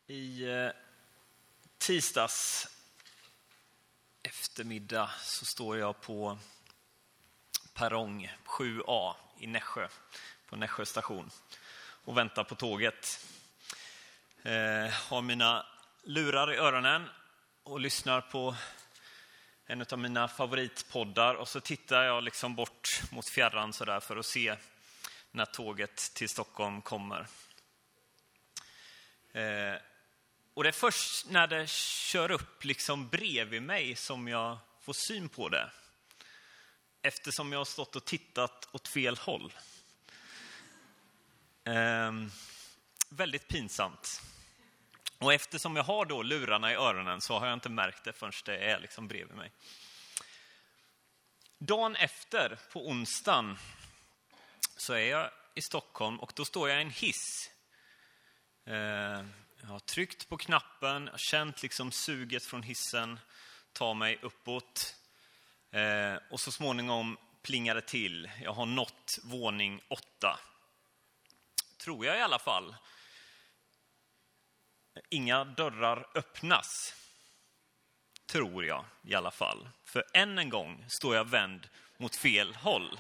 I tisdags eftermiddag så står jag på perrong 7A i Nässjö, på Nässjö station och väntar på tåget. Har mina lurar i öronen och lyssnar på en av mina favoritpoddar, och så tittar jag liksom bort mot fjärran så där för att se när tåget till Stockholm kommer. Och det är först när det kör upp liksom bredvid mig som jag får syn på det. Eftersom jag har stått och tittat åt fel håll. Väldigt pinsamt. Och eftersom jag har då lurarna i öronen så har jag inte märkt det förrän det är liksom bredvid mig. Dagen efter, på onsdagen, så är jag i Stockholm och då står jag i en hiss. Jag har tryckt på knappen, jag har känt liksom suget från hissen ta mig uppåt. Och så småningom plingar det till. Jag har nått våning 8. Tror jag i alla fall. Inga dörrar öppnas. Tror jag i alla fall. För än en gång står jag vänd mot fel håll.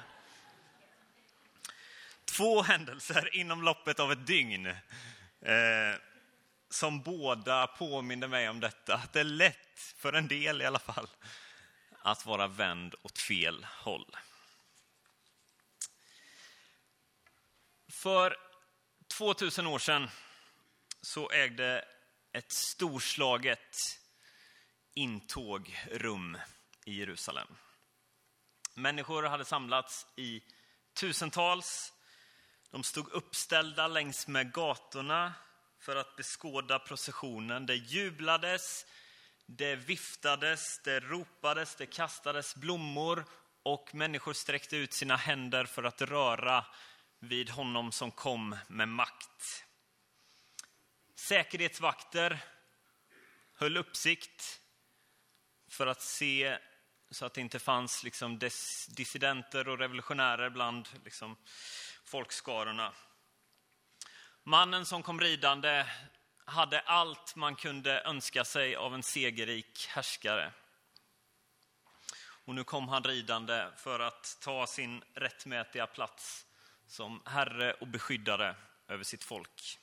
2 händelser inom loppet av ett dygn. Som båda påminner mig om detta. Att det är lätt, för en del i alla fall, att vara vänd åt fel håll. För 2000 år sedan så ägde ett storslaget intåg rum i Jerusalem. Människor hade samlats i tusentals. De stod uppställda längs med gatorna för att beskåda processionen. Det jublades, det viftades, det ropades, det kastades blommor och människor sträckte ut sina händer för att röra vid honom som kom med makt. Säkerhetsvakter höll uppsikt för att se så att det inte fanns liksom dissidenter och revolutionärer bland liksom folkskarorna. Mannen som kom ridande hade allt man kunde önska sig av en segerrik härskare. Och nu kom han ridande för att ta sin rättmätiga plats som herre och beskyddare över sitt folk.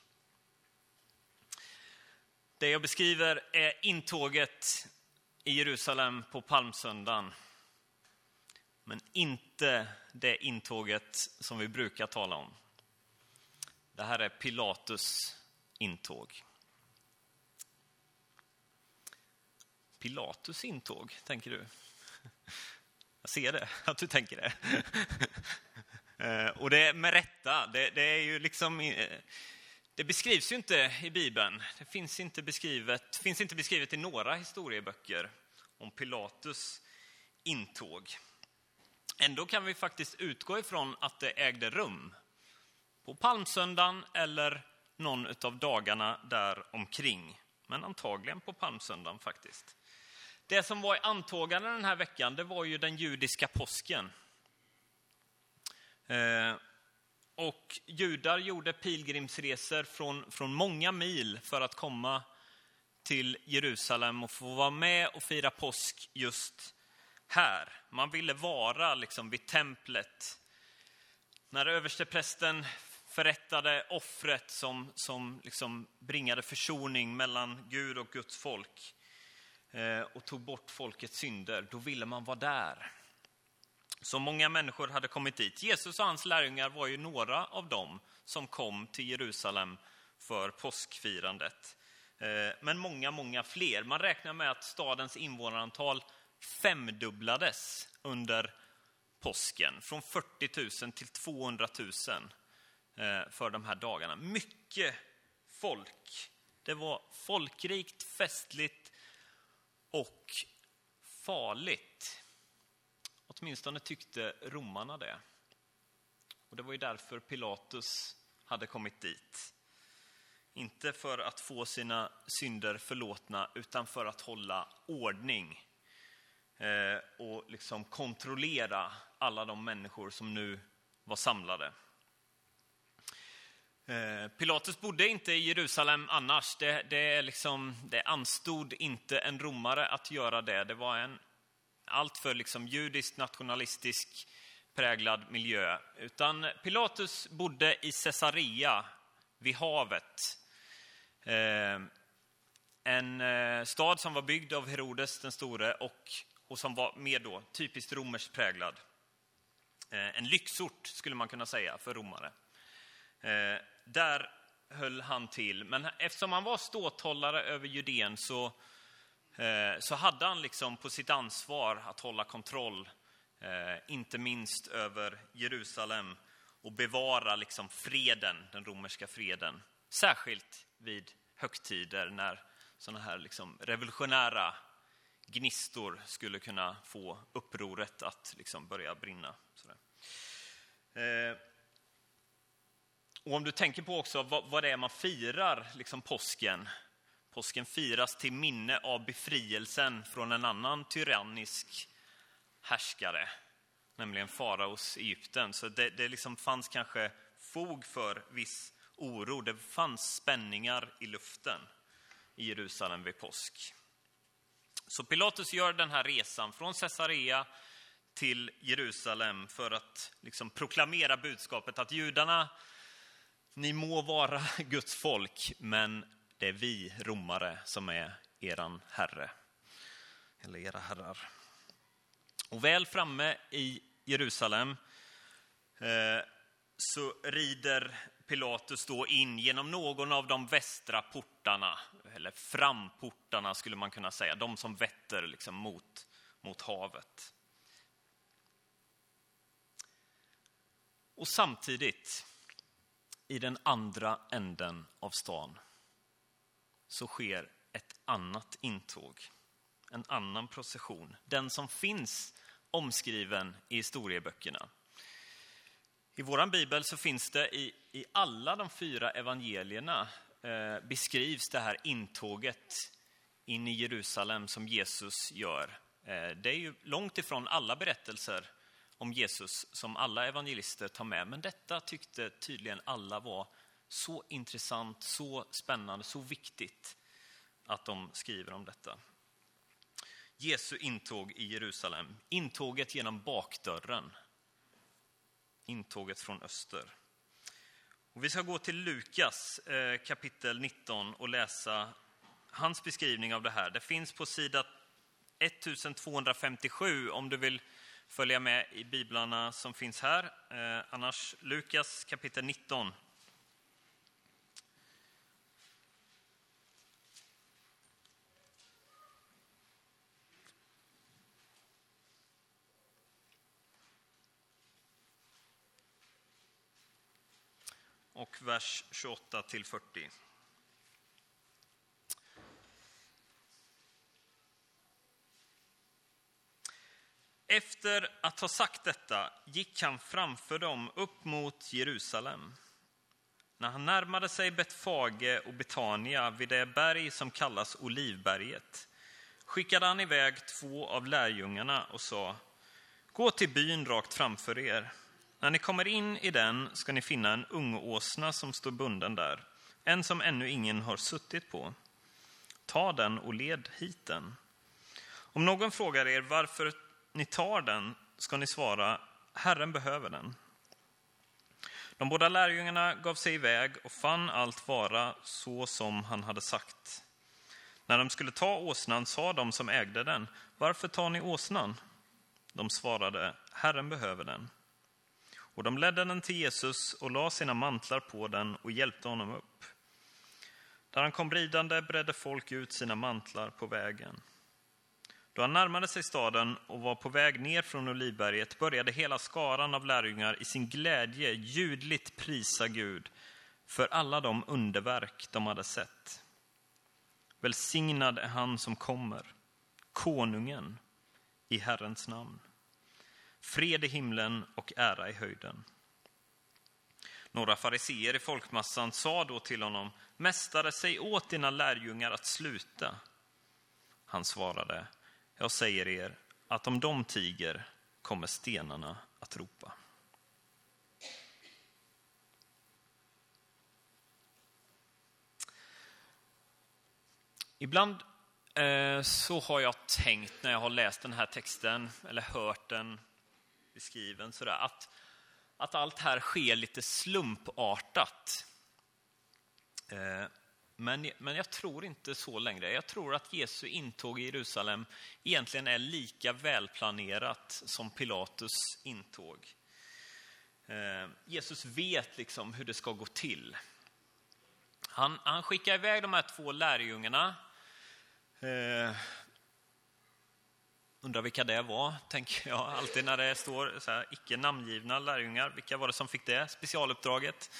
Det jag beskriver är intåget i Jerusalem på palmsöndagen. Men inte det intåget som vi brukar tala om. Det här är Pilatus intåg. Pilatus intåg, tänker du? Jag ser det, att du tänker det. Och det är med rätta. Det är ju liksom, det beskrivs ju inte i Bibeln. Det finns inte beskrivet i några historieböcker om Pilatus intåg. Ändå kan vi faktiskt utgå ifrån att det ägde rum på palmsöndagen eller någon av dagarna där omkring. Men antagligen på palmsöndagen faktiskt. Det som var i antågande den här veckan, det var ju den judiska påsken. Och judar gjorde pilgrimsresor från många mil för att komma till Jerusalem och få vara med och fira påsk just här. Man ville vara liksom vid templet. När översteprästen förrättade offret som liksom bringade försoning mellan Gud och Guds folk och tog bort folkets synder, då ville man vara där. Så många människor hade kommit dit. Jesus och hans lärjungar var ju några av dem som kom till Jerusalem för påskfirandet. Men många fler. Man räknar med att stadens invånarantal 5-dubblades under påsken. Från 40 000 till 200 000 för de här dagarna. Mycket folk. Det var folkrikt, festligt och farligt. Åtminstone tyckte romarna det. Och det var ju därför Pilatus hade kommit dit. Inte för att få sina synder förlåtna, utan för att hålla ordning. Och liksom kontrollera alla de människor som nu var samlade. Pilatus bodde inte i Jerusalem annars. Det anstod inte en romare att göra det. Det var en alltför judisk nationalistisk präglad miljö. Utan Pilatus bodde i Caesarea vid havet. En stad som var byggd av Herodes den store och som var mer då typiskt romerskt präglad. En lyxort skulle man kunna säga för romare. Där höll han till. Men eftersom han var ståthållare över Judén så hade han på sitt ansvar att hålla kontroll, inte minst över Jerusalem, och bevara freden, den romerska freden. Särskilt vid högtider när sådana här revolutionära gnistor skulle kunna få upproret att börja brinna. Och om du tänker på också vad det är man firar påsken. Påsken firas till minne av befrielsen från en annan tyrannisk härskare, nämligen faraos Egypten. Så det fanns kanske fog för viss oro. Det fanns spänningar i luften i Jerusalem vid påsk. Så Pilatus gör den här resan från Caesarea till Jerusalem för att proklamera budskapet att judarna, ni må vara Guds folk, men det är vi romare som är eran herre, eller era herrar. Och väl framme i Jerusalem så rider Pilatus då in genom någon av de västra portarna, eller framportarna skulle man kunna säga, de som vetter mot havet. Och samtidigt, i den andra änden av stan, så sker ett annat intåg, en annan procession, den som finns omskriven i historieböckerna. I våran bibel så finns det i alla de 4 evangelierna beskrivs det här intåget in i Jerusalem som Jesus gör. Det är ju långt ifrån alla berättelser om Jesus som alla evangelister tar med, men detta tyckte tydligen alla var så intressant, så spännande, så viktigt att de skriver om detta. Jesu intåg i Jerusalem, intåget genom bakdörren, intåget från öster. Och vi ska gå till Lukas kapitel 19 och läsa hans beskrivning av det här. Det finns på sida 1257 om du vill följa med i biblarna som finns här. Annars Lukas kapitel 19. Och vers 28 till 40. Efter att ha sagt detta gick han framför dem upp mot Jerusalem. När han närmade sig Betfage och Betania vid det berg som kallas Olivberget skickade han iväg 2 av lärjungarna och sa: gå till byn rakt framför er. När ni kommer in i den ska ni finna en ungåsna som står bunden där, en som ännu ingen har suttit på. Ta den och led hit den. Om någon frågar er varför ni tar den ska ni svara: Herren behöver den. De båda lärjungarna gav sig iväg och fann allt vara så som han hade sagt. När de skulle ta åsnan sa de som ägde den: varför tar ni åsnan? De svarade: Herren behöver den. Och de ledde den till Jesus och la sina mantlar på den och hjälpte honom upp. Där han kom ridande bredde folk ut sina mantlar på vägen. Då han närmade sig staden och var på väg ner från Olivberget började hela skaran av lärjungar i sin glädje ljudligt prisa Gud för alla de underverk de hade sett. Välsignad är han som kommer, konungen i Herrens namn. Fred i himlen och ära i höjden. Några fariseer i folkmassan sa då till honom: mästare, säg åt dina lärjungar att sluta. Han svarade: jag säger er att om de tiger kommer stenarna att ropa. Ibland så har jag tänkt när jag har läst den här texten eller hört den beskriven sådär, att allt här sker lite slumpartat. Men jag tror inte så längre. Jag tror att Jesu intåg i Jerusalem egentligen är lika välplanerat som Pilatus intåg. Jesus vet liksom hur det ska gå till. Han skickar iväg de här 2 lärjungarna. Undrar vilka det var, tänker jag alltid när det står så här, icke namngivna lärjungar. Vilka var det som fick det specialuppdraget?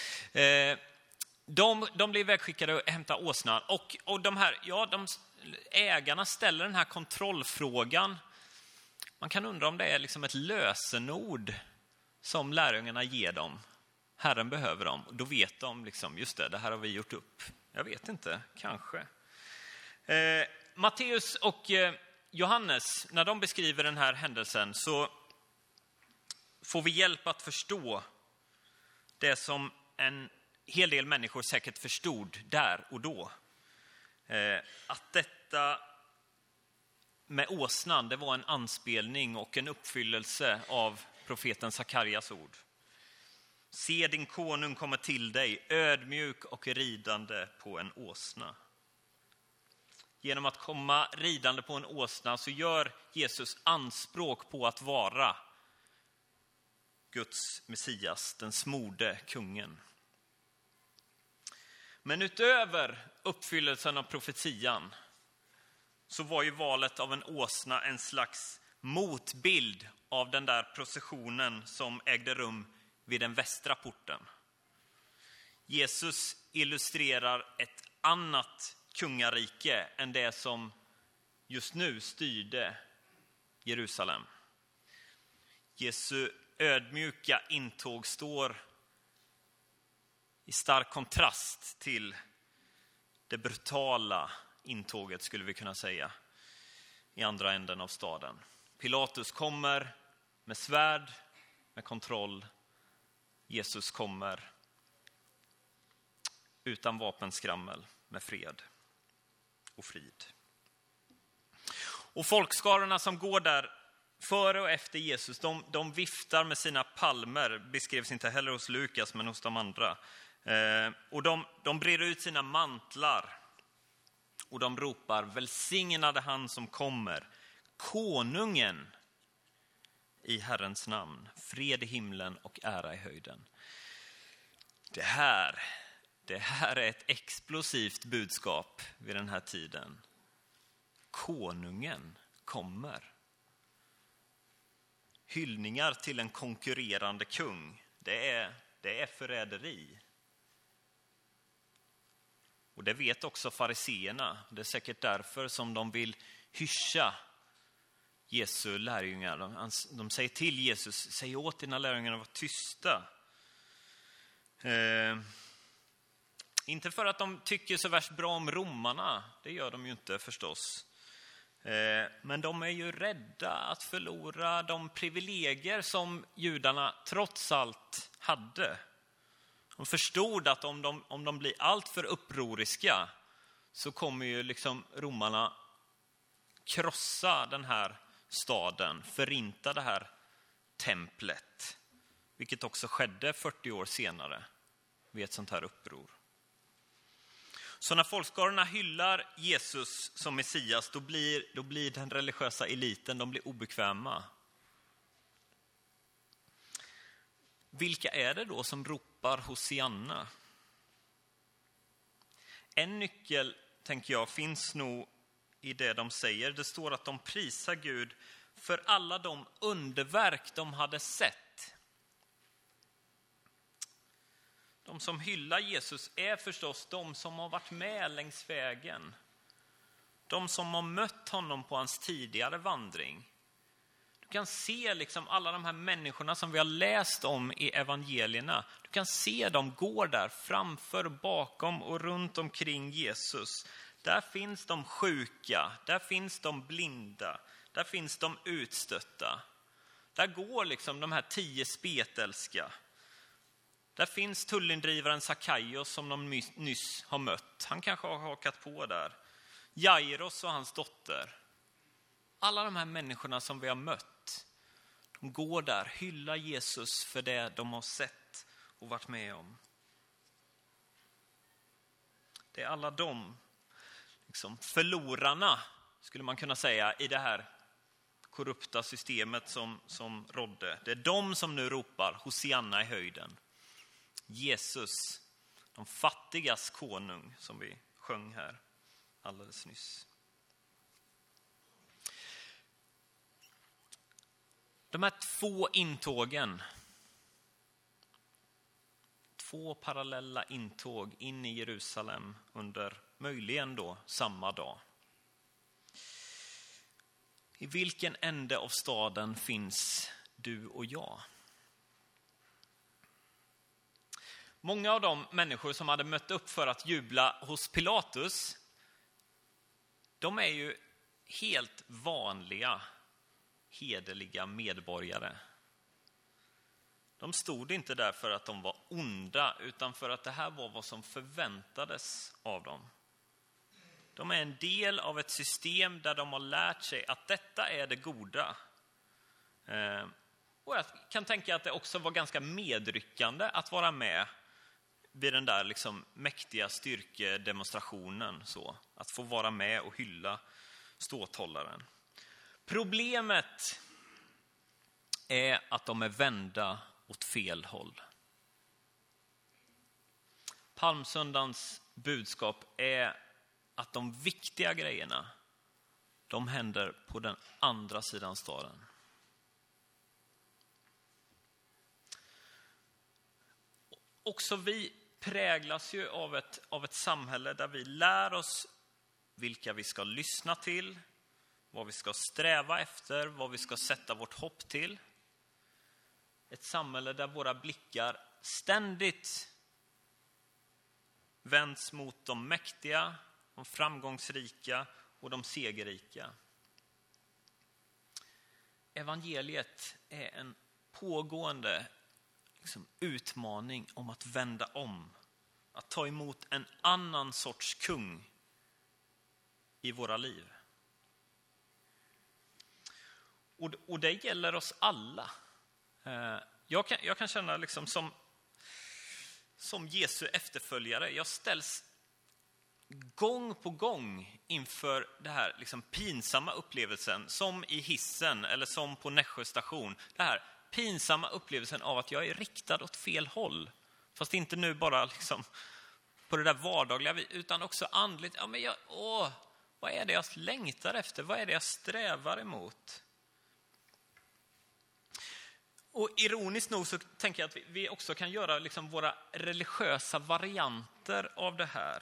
De blir ivägskickade och hämtar åsnan. Och de här, ägarna ställer den här kontrollfrågan. Man kan undra om det är liksom ett lösenord som lärjungarna ger dem. Herren behöver dem. Då vet de liksom, just det här har vi gjort upp. Jag vet inte, kanske. Matteus och Johannes, när de beskriver den här händelsen så får vi hjälp att förstå det som en hel del människor säkert förstod där och då. Att detta med åsnan, det var en anspelning och en uppfyllelse av profeten Sakarias ord. Se, din konung kommer till dig, ödmjuk och ridande på en åsna. Genom att komma ridande på en åsna så gör Jesus anspråk på att vara Guds Messias, den smorde kungen. Men utöver uppfyllelsen av profetian så var ju valet av en åsna en slags motbild av den där processionen som ägde rum vid den västra porten. Jesus illustrerar ett annat kungarike än det som just nu styrde Jerusalem. Jesu ödmjuka intåg står i stark kontrast till det brutala intåget, skulle vi kunna säga, i andra änden av staden. Pilatus kommer med svärd, med kontroll. Jesus kommer utan vapenskrammel, med fred och frid. Och folkskarorna som går där före och efter Jesus, de viftar med sina palmer, beskrevs inte heller hos Lukas men hos de andra. Och de brer ut sina mantlar och de ropar: välsignade han som kommer, konungen i Herrens namn, fred i himlen och ära i höjden. Det här är ett explosivt budskap vid den här tiden. Konungen kommer. Hyllningar till en konkurrerande kung, det är förräderi. Och det vet också fariseerna. Det är säkert därför som de vill hyscha Jesu lärjungar. De säger till Jesus: säg åt dina lärjungar att vara tysta. Inte för att de tycker så värst bra om romarna. Det gör de ju inte förstås. Men de är ju rädda att förlora de privilegier som judarna trots allt hade. De förstod att om de blir allt för upproriska så kommer ju liksom romarna krossa den här staden, förinta det här templet. Vilket också skedde 40 år senare vid ett sånt här uppror. Så när folkskarorna hyllar Jesus som Messias, då blir den religiösa eliten, de blir obekväma. Vilka är det då som ropar Hosianna? En nyckel, tänker jag, finns nog i det de säger. Det står att de prisar Gud för alla de underverk de hade sett. De som hyllar Jesus är förstås de som har varit med längs vägen. De som har mött honom på hans tidigare vandring. Du kan se liksom alla de här människorna som vi har läst om i evangelierna. Du kan se dem gå där framför, bakom och runt omkring Jesus. Där finns de sjuka, där finns de blinda, där finns de utstötta. Där går liksom de här 10 spetälska. Där finns tullindrivaren Sakaios som de nyss har mött. Han kanske har hakat på där. Jairus och hans dotter. Alla de här människorna som vi har mött, de går där, hyllar Jesus för det de har sett och varit med om. Det är alla de liksom förlorarna, skulle man kunna säga, i det här korrupta systemet som rådde. Det är de som nu ropar Hosianna i höjden. Jesus, de fattigas konung, som vi sjöng här alldeles nyss. De här två intågen, två parallella intåg in i Jerusalem under möjligen då samma dag. I vilken ände av staden finns du och jag? Många av de människor som hade mött upp för att jubla hos Pilatus, de är ju helt vanliga, hederliga medborgare. De stod inte där för att de var onda, utan för att det här var vad som förväntades av dem. De är en del av ett system där de har lärt sig att detta är det goda. Och jag kan tänka att det också var ganska medryckande att vara med vid den där liksom mäktiga styrkedemonstrationen. Så, att få vara med och hylla ståthållaren. Problemet är att de är vända åt fel håll. Palmsöndagens budskap är att de viktiga grejerna, de händer på den andra sidan staden. Också vi präglas ju av ett samhälle där vi lär oss vilka vi ska lyssna till, vad vi ska sträva efter, vad vi ska sätta vårt hopp till. Ett samhälle där våra blickar ständigt vänds mot de mäktiga, de framgångsrika och de segerrika. Evangeliet är en pågående utmaning om att vända om. Att ta emot en annan sorts kung i våra liv. Och det gäller oss alla. Jag kan känna liksom som Jesu efterföljare, jag ställs gång på gång inför det här liksom pinsamma upplevelsen, som i hissen eller som på Nässjö station. Det här pinsamma upplevelsen av att jag är riktad åt fel håll. Fast inte nu bara liksom på det där vardagliga, utan också andligt. Ja, men vad är det jag längtar efter? Vad är det jag strävar emot? Och ironiskt nog så tänker jag att vi också kan göra liksom våra religiösa varianter av det här.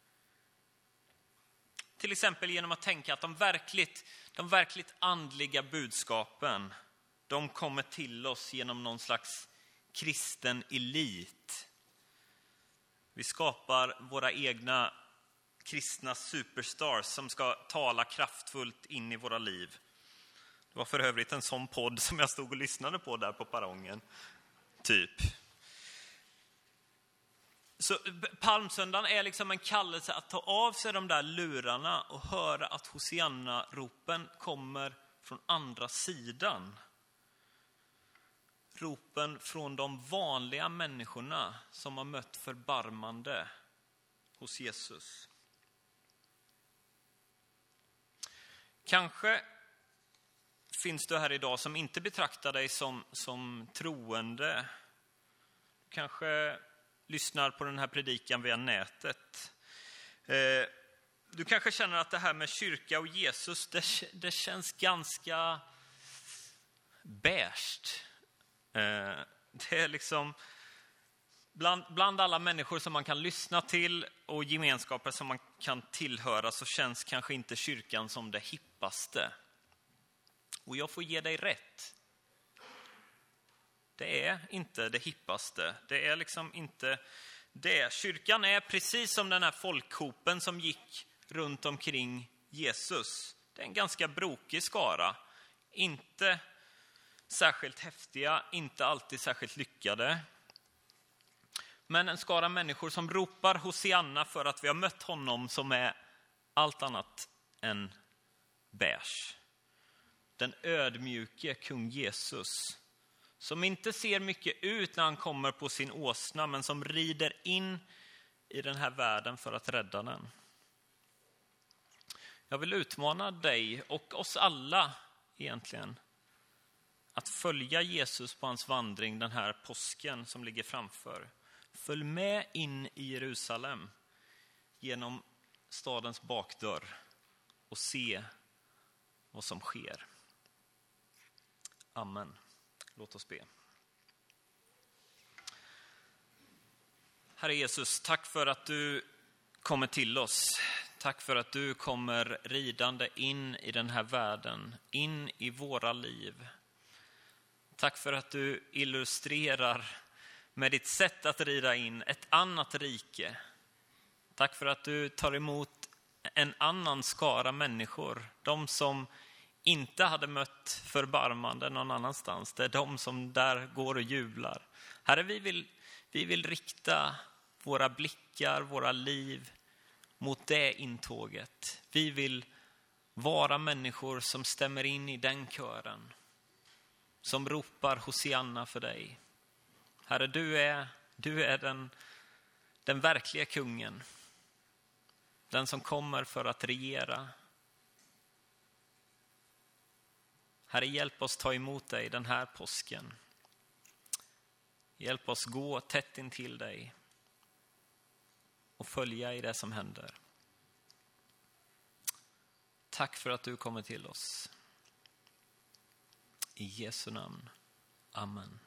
Till exempel genom att tänka att de verkligt andliga budskapen, de kommer till oss genom någon slags kristen elit. Vi skapar våra egna kristna superstars som ska tala kraftfullt in i våra liv. Det var för övrigt en sån podd som jag stod och lyssnade på där på perrongen. Typ. Så palmsöndagen är liksom en kallelse att ta av sig de där lurarna och höra att Hosianna-ropen kommer från andra sidan. Ropen från de vanliga människorna som har mött förbarmande hos Jesus. Kanske finns du här idag som inte betraktar dig som troende. Kanske lyssnar på den här predikan via nätet. Du kanske känner att det här med kyrka och Jesus, det känns ganska beige. Det är liksom bland alla människor som man kan lyssna till och gemenskaper som man kan tillhöra, så känns kanske inte kyrkan som det hippaste. Och jag får ge dig rätt. Det är inte det hippaste. Det är liksom inte det. Kyrkan är precis som den här folkhopen som gick runt omkring Jesus. Det är en ganska brokig skara. Inte särskilt häftiga, inte alltid särskilt lyckade. Men en skara människor som ropar Hosianna för att vi har mött honom som är allt annat än beige. Den ödmjuke kung Jesus, som inte ser mycket ut när han kommer på sin åsna, men som rider in i den här världen för att rädda den. Jag vill utmana dig och oss alla egentligen att följa Jesus på hans vandring den här påsken som ligger framför. Följ med in i Jerusalem genom stadens bakdörr och se vad som sker. Amen. Låt oss be. Herre Jesus, tack för att du kommer till oss. Tack för att du kommer ridande in i den här världen, in i våra liv. Tack för att du illustrerar med ditt sätt att rida in ett annat rike. Tack för att du tar emot en annan skara människor. De som inte hade mött förbarmande någon annanstans. Det är de som där går och jublar. Herre, vi vill rikta våra blickar, våra liv mot det intåget. Vi vill vara människor som stämmer in i den kören. Som ropar Hosianna för dig. Herre, du är den verkliga kungen. Den som kommer för att regera. Herre, hjälp oss ta emot dig den här påsken. Hjälp oss gå tätt in till dig och följa i det som händer. Tack för att du kommer till oss. I Jesu namn. Amen.